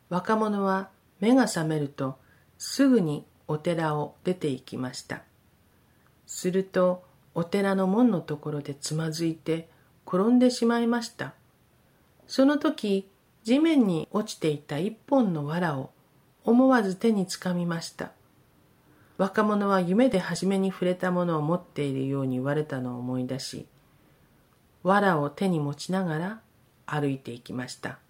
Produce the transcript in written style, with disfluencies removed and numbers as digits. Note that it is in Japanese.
若者は目が覚めるとすぐにお寺を出て行きました。するとお寺の門のところでつまずいて転んでしまいました。その時、地面に落ちていた一本の藁を思わず手につかみました。若者は夢で初めに触れたものを持っているように言われたのを思い出し、藁を手に持ちながら歩いていきました。